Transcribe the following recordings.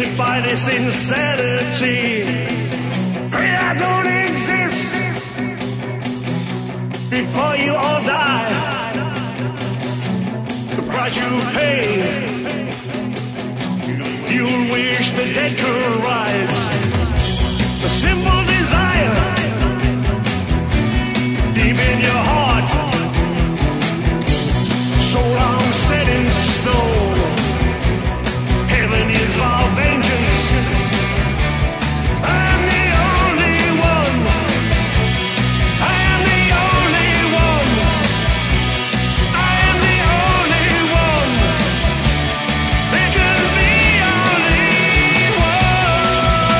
crucify this insanity. I don't exist before you all die. The price you pay, you'll wish the dead could rise. The simple desire deep in your heart, so long set in stone. Heaven is our vengeance. I am the only one. I am the only one. I am the only one. There can be only one.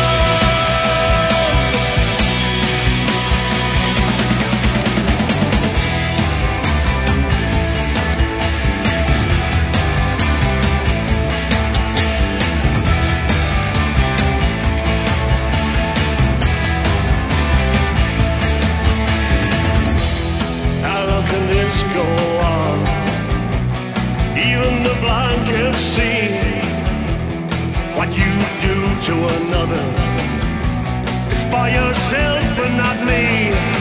How long can this go on? Even the blind can see what you do to another. It's for yourself and not me.